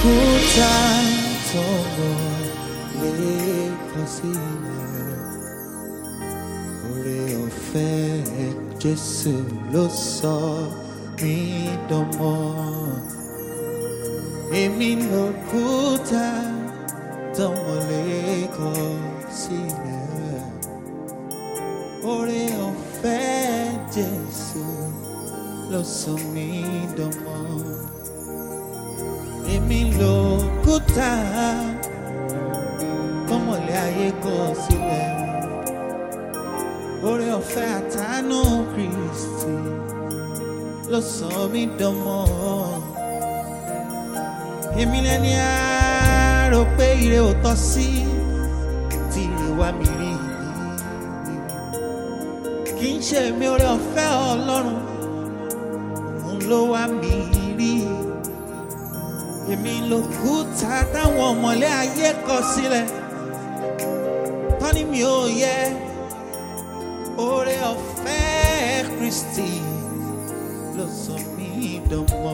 lòkúta tọmọ lè kọ sílẹ̀. Oore ọ̀fẹ́ Jésù ló sọ mí dọmọ. Èmi lòkúta tọmọ lè kọ sílẹ̀. Oore ọ̀fẹ́ Jésù ló sọ mí dọmọ. Èmi lòkúta tọmọlé ayé kọ sílẹ̀. Oore ọ̀fẹ́ àtàánú Kristi ló sọ mí dọmọ. Èmi lẹni àárò pé ire ò tọ́ sí, tí ire wá mi rí. Kì í ṣe mi, oore ọ̀fẹ́ Ọlọ́run òun ló wá mi rí. Èmi lòkúta táwọn ọmọlé ayé kọ sílẹ̀, tọ́ni mi ò yẹ. Oore ọ̀fẹ́ Kristi ló sọ mí dọmọ.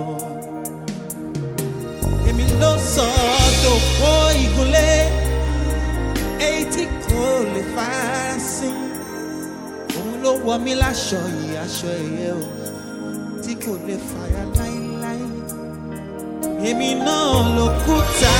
Èmi ló sọ dòpò ìgúnlé, èyí tí kò lè farasin. Òun ló wọ̀ mí láṣọ yìí, aṣọ ẹ̀yẹ o, tí kò lè fàya láíláí. Èmi náà lòkúta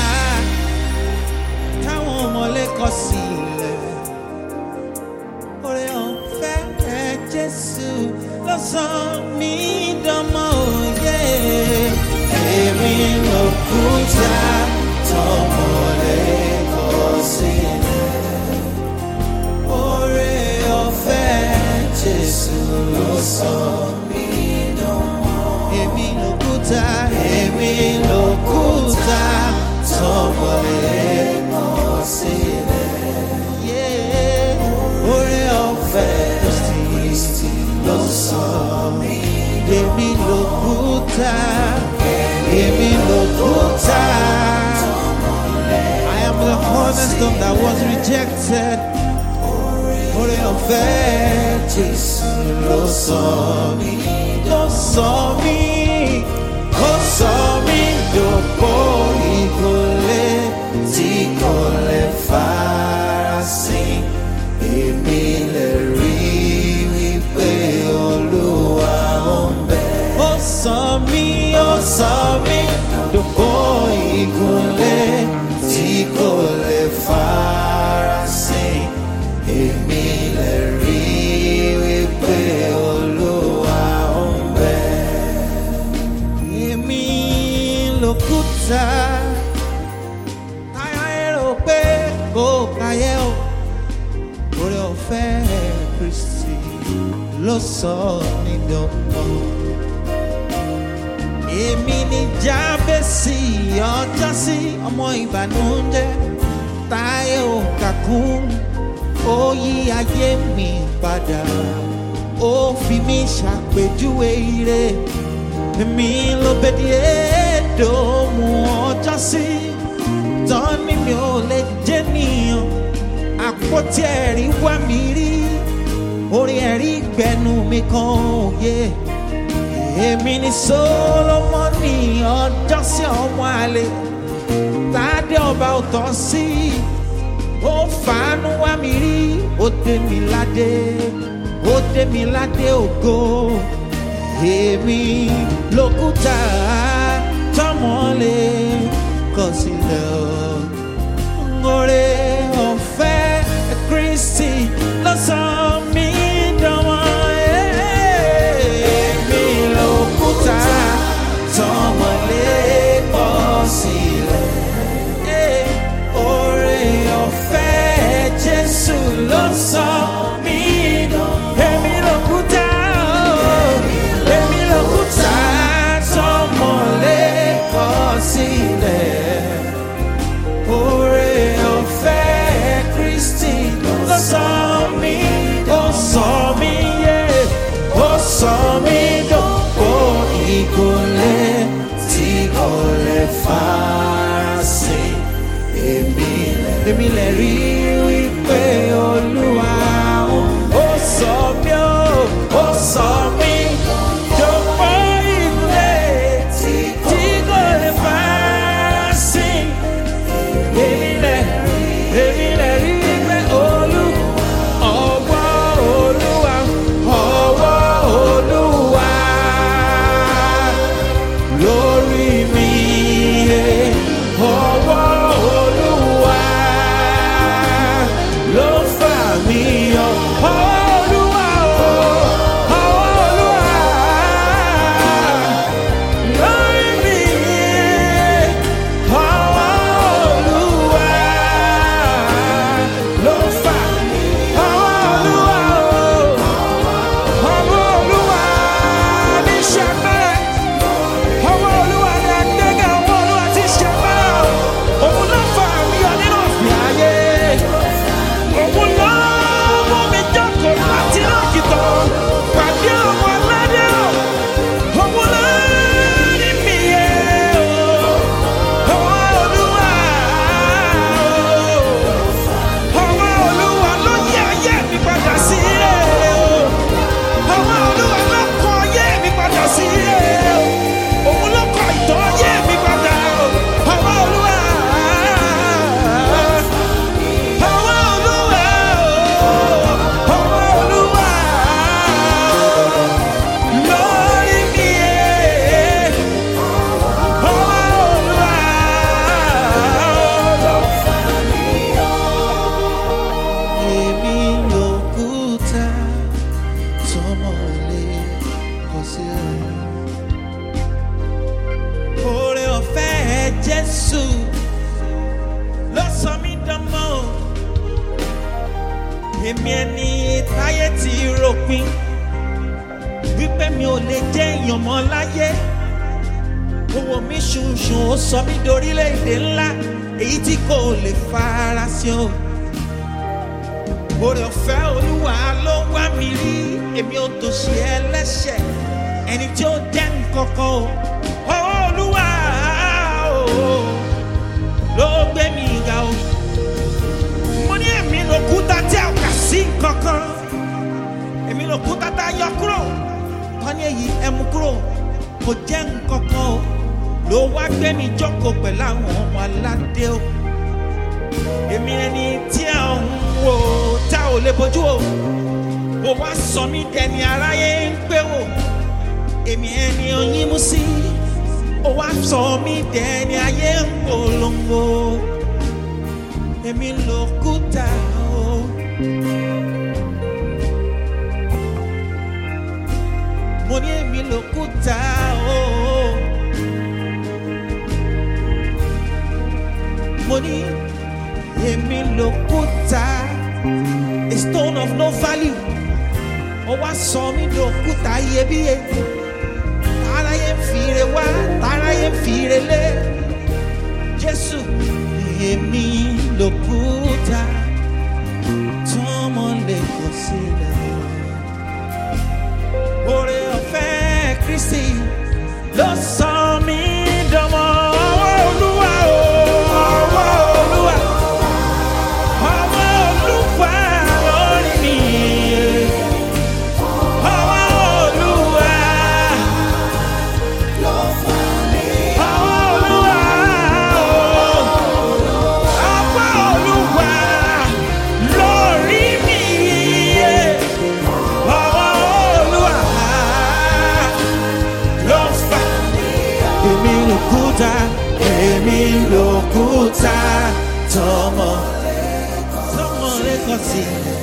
táwọn ọmọlé kọ sílẹ̀. Oore ọ̀fẹ́ Jésù ló sọ mí dọmọ òye. Èmi lòkúta tọmọlé kọ sílẹ̀. Oore ọ̀fẹ́ Jésù ló sọ mí dọmọ. Èmi lòkúta, èmi lòkúta tọmọlé kọ sílẹ̀. Oore ọ̀fẹ́ Kristi ló sọ mí. Èmi lòkúta, èmi lòkúta. I am the cornerstone that was rejected. Oore ọ̀fẹ́ Jésù ló sọ mí, ló sọ mí, ó sọ mí dòpò ìgúnlé tí kò lè farasin. Èmi lè rí wípé Olúwa ó ń bẹ. Ó sọ mí dòpò ìgúnlé tí kò lè farasin. Èmi lè rí wípé Olúwa ó ń bẹ. Èmi lòkúta táyà èrò pé kò káyé o. Oore ọ̀fẹ́ Kristi ló sọ mí dọmọ. Èmi ni Jábésì ọjọ́sí, ọmọ ìbànújẹ́ táyé ò kà kún. Ó yí ayé mi padà, ó fi mí ṣàpèjúwe ire. Èmi l'Óbèdì-Édómù ọjọ́sí, tọ́ni mi ò lè jẹ́ nìyàn. Àpótí ẹ̀rí wá mi rí, orin ẹ̀rí gbẹnu mi kan òye. Èmi ni Sólómọ́nì ọjọ́sí, ọmọ àlè tádé ọba ò tọ́ sí. Ó fàánú wá mi rí, ó dé mi ládé, ó dé mi ládé ògo. Èmi lòkúta tọmọlé kọ sílẹ̀ o. Oore ọ̀fẹ́ Kristi ló sọ mí dọmọ. Èmi lòkúta tọmọlé kọ sílẹ̀. Oore ọ̀fẹ́ Jésù ló sọ mí dọmọ. Èmi lòkúta, èmi lòkúta tọmọlé kọ sílẹ̀. Oore ọ̀fẹ́ Kristi ló sọ mí, ó sọ mí yé, ó sọ mí dòpò ìgúnlé tí kò lè farasin. Èmi lè rí wípé Olúwa ó sọ mí, ó sọ mí dòpò ìgúnlé tí kò lè farasin. ọwọ́ Olúwa ló fà mí yọ. Jésù ló sọ mí dánmọ́, èmi ẹni táyé ti ròpin wípé mi ò lè jẹ́ èèyàn mọ́ láyé. Owó mi ṣùṣùn ó sọ mí dorílẹ̀-èdè ńlá èyí tí kò lè farasin o. Oore ọ̀fẹ́ Olúwa ló wá mi rí, èmi ò tòṣì ẹlẹ́ṣẹ̀ ẹni tí ó jẹ́ nǹkankan o. Olúwa ló gbé mi ga o. Mo ní èmi lòkúta tí a kà sí nǹkankan, èmi lòkúta tá a yọ kúrò, wọ́n ní èyí ẹ mú kúrò kò jẹ́ nǹkankan o. Ló wá gbé mi jókòó pẹ̀lú àwọn ọmọ aládé o. Èmi ẹni tí a ń wò tá ò lè bójú o, ó wá sọ mí dẹni aráyé ń pé wò. Èmi ẹni oyin mú sí, ó wá sọ mí dẹni ayé ń polongo. Èmi lòkúta o. Mo ní èmi lòkúta o. Mo ní èmi lòkúta, a stone of no value. Ó wá sọ mí lòkúta iyebíye. Táráyé ń fìrè wá, táráyé ń fìrè lé. Jésù, èmi lòkúta tọ́mọ lè kó sílẹ̀. Oore ọ̀fẹ́ Kristi ló sọ mí dọmọ. Ọwọ́ Olúwa o, ọwọ́ Olúwa, ọwọ́ Olúwa lórí mi. Ọwọ́ Olúwa ló fà mí. Ọwọ́ Olúwa o, ọwọ́ Olúwa lórí mi. Ọwọ́ Olúwa ló fà mí. Èmi lòkúta, èmi lòkúta tọ́mọ lẹ́kọ̀ọ́ sí.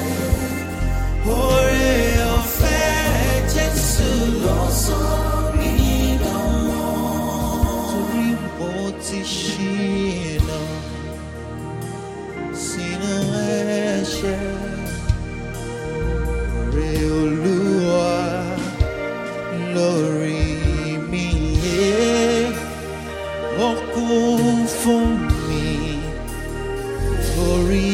Oore ọ̀fẹ́ Jésù ló sọ mí dánmọ́. Torí mo ti ṣìnà sínú ẹ̀ṣẹ̀. Oore Olúwa lórí mi yé, ó kún fún mi orí.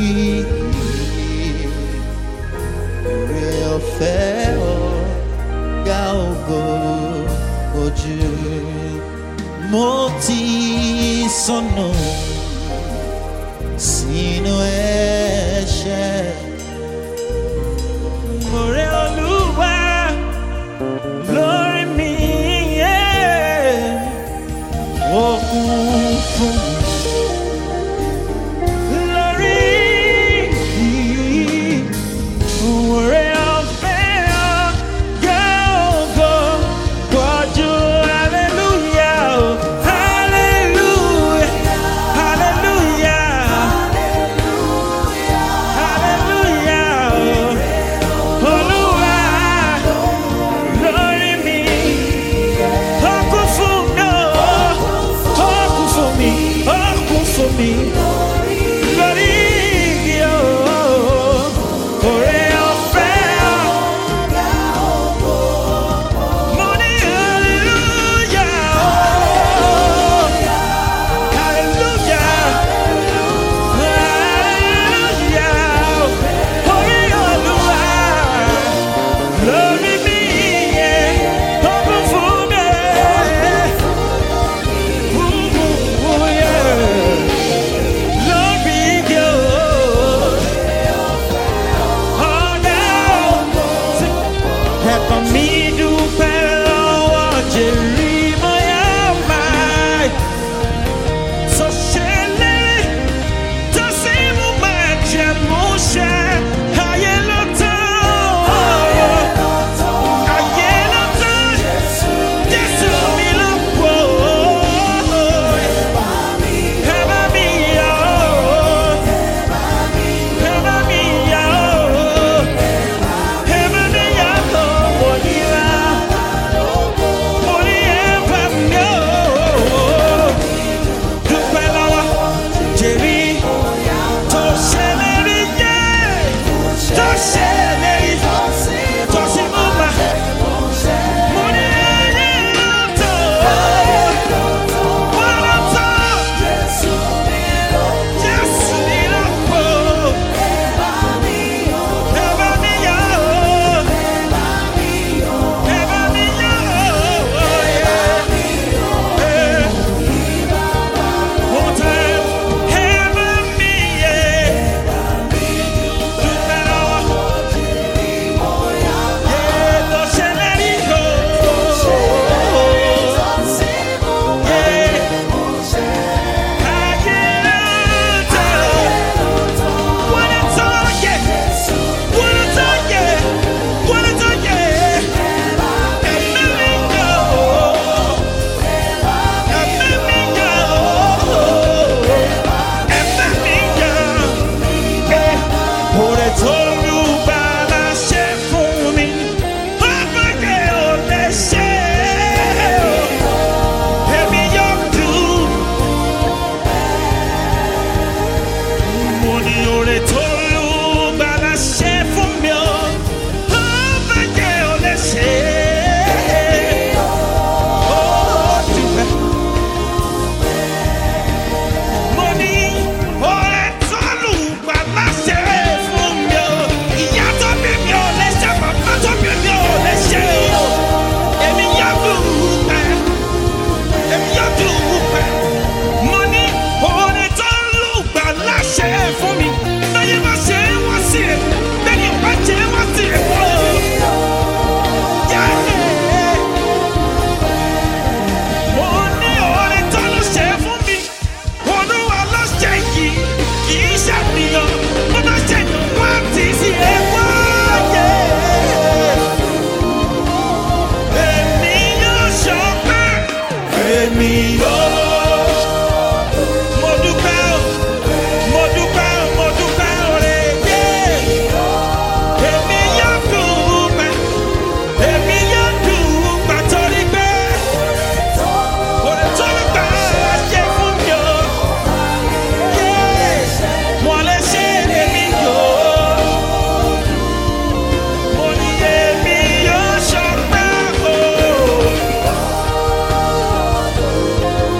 Oore ọ̀fẹ́ ọ̀gá ògo ojú. Mo ti sọnù sínú ẹ̀ṣẹ̀. Oore Olúwa lórí mi yé, ó kún fún mi. èmi yóò. Mo dúpẹ́ o, mo dúpẹ́ o, mo dúpẹ́ oore yé. Èmi yóò dúpẹ́, èmi yóò dúpẹ́ torí pé oore tó ń gbà ṣe fún mi o. Mo lè ṣe èmi yóò. Mo ní èmi yóò ṣọpẹ́ o.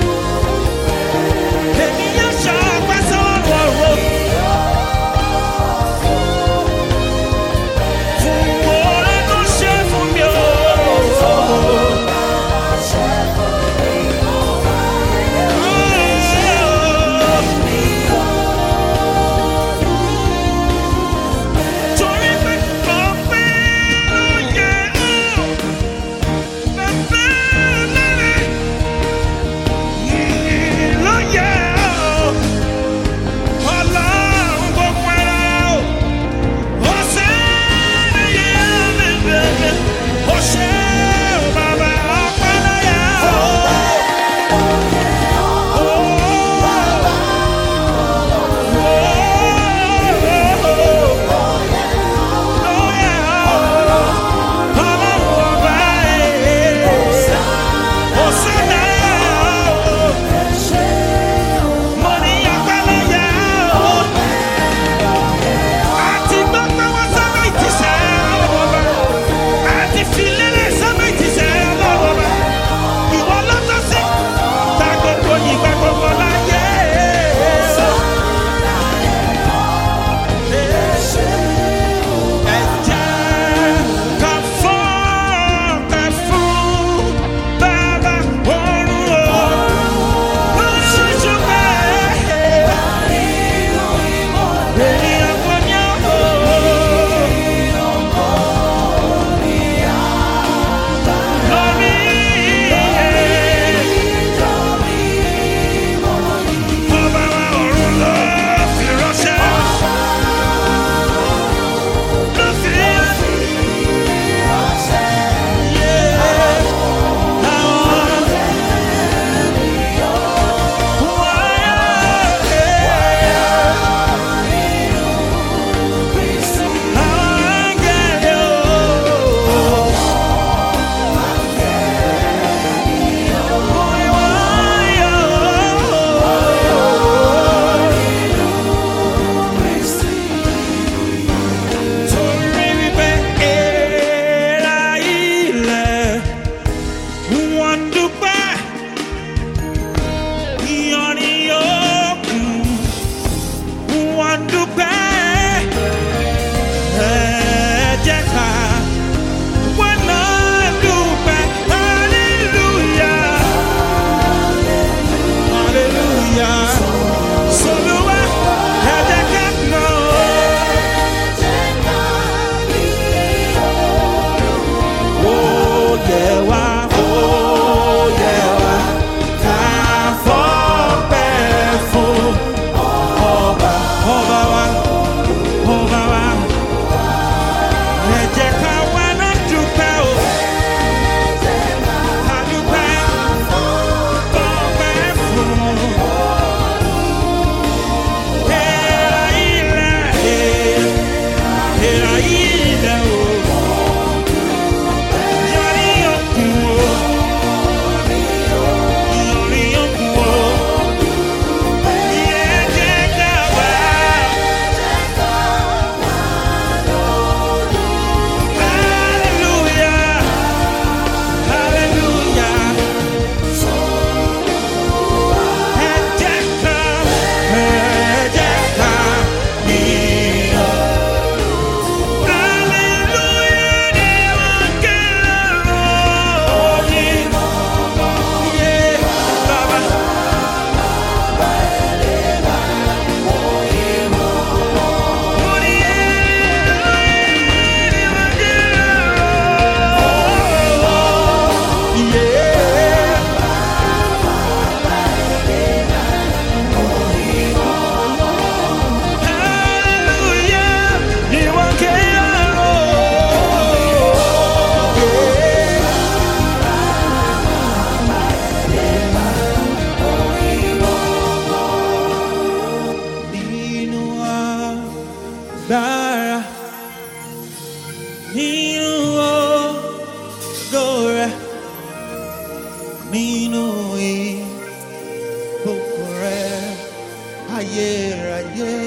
ayérayé.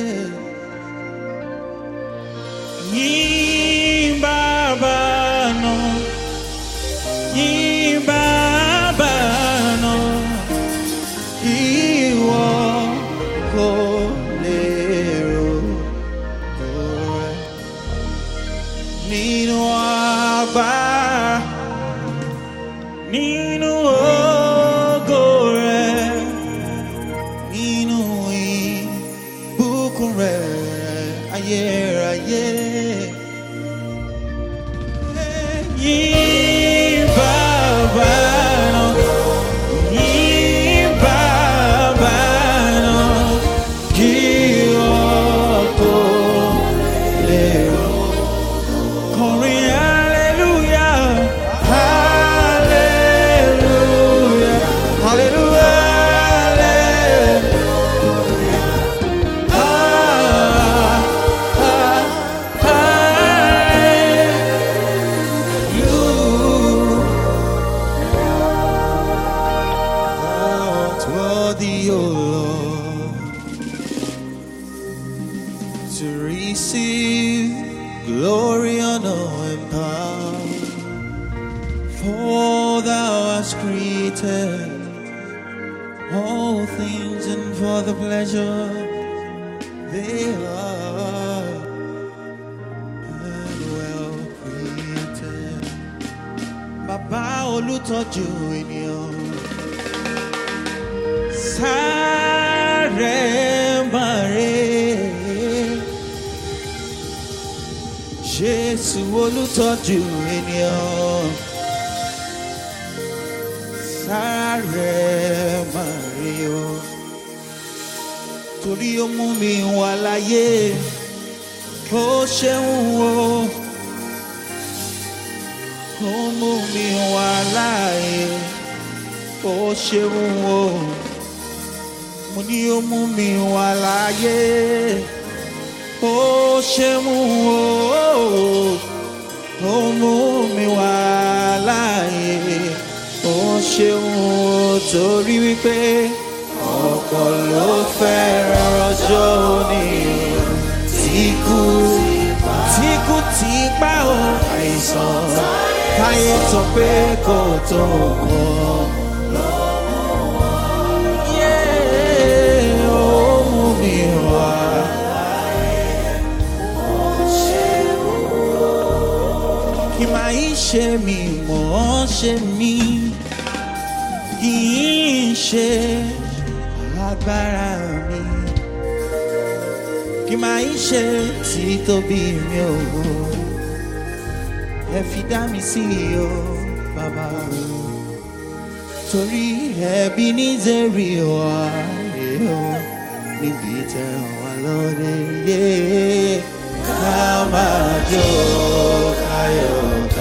Yìn Baba náà, yìn Baba náà, ìwọ kò lè rògo rẹ̀ nínú agbára, nínú ògo rẹ̀, nínú ìbùkún rẹ̀ ayérayé. Yìn Baba náà, yìn Baba náà, kí ọkọ lè kọrin hallelujah, hallelujah, hallelujah, worthy, O Lord, to receive glory, honor, and power. For thou hast created all things, and for the pleasure they are and well created. Baba olùtọ́jú ènìyàn, sáré mare, Jésù olùtọ́jú ènìyàn, sáré mare o, torí ó mú mi wà láyé, ó ṣeun o, ó mú mi wà láyé, ó ṣeun o. Mo ní ó mú mi wà láyé, ó ṣeun o, ó mú mi wà láyé, ó ṣeun o, torí wípé ọ̀pọ̀ ló fẹ́ràn ọjọ́ òní tí kú ti pa ó, àìsàn táyé sọ pé kò tó nǹkan. Kì máa ń ṣe mí mọ́ ṣe mí, kì í ṣe agbára mi, kì máa ń ṣe títóbi mi o, ẹ fi dá mi sí o bàbá, torí ẹbí ní zèrè wá níbi tẹ̀ wá lóde yé ká máa jó káyọ̀.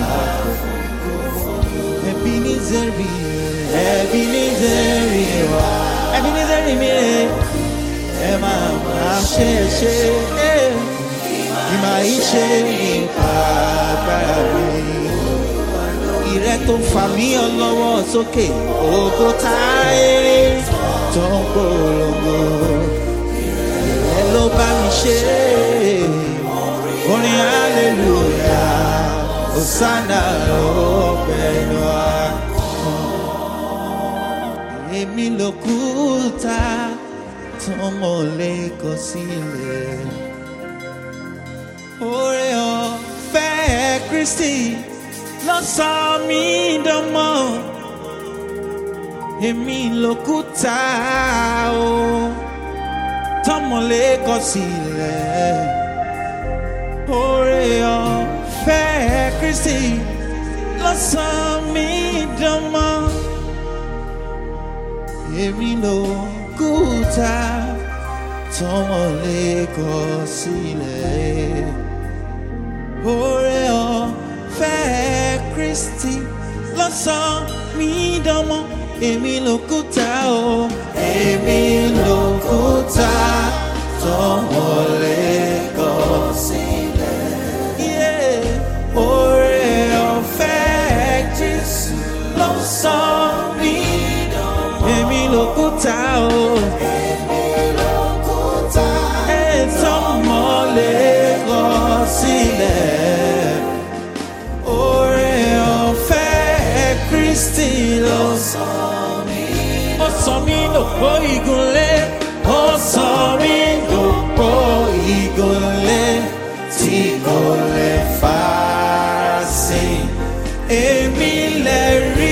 Ebenezer mi, ẹ máa máa ṣe ìmọ̀ ìṣe nípa agbára mi. Ìrẹ́ tó fà mí ọlọ́wọ́ sókè, ògo táyé tó ń polongo. Ìrẹ́ ló bá mi ṣe orin hallelujah, Hosanna ọpẹ́ wa. Èmi lòkúta tó mọ̀ lè kọ̀ sílẹ̀. Oore ọ̀fẹ́ Kristi ló sọ mí dọmọ. Èmi lòkúta o tó mọ̀ lè kọ̀ sílẹ̀. Oore ọ̀fẹ́ Kristi ló sọ mí dọmọ. Èmi lòkúta tọ́mọ lè kọ̀ sílẹ̀. Oore ọ̀fẹ́ Kristi ló sọ mí dọmọ. Èmi lòkúta o, èmi lòkúta tọ́mọ lè kọ̀ sílẹ̀. Oore ọ̀fẹ́ Jésù ló sọ mí dọmọ. Èmi lòkúta o, èmi lòkúta. sọ mí dòpò ìgúnlé. Ó sọ mí dòpò ìgúnlé tí kò lè farasin. Èmi lè rí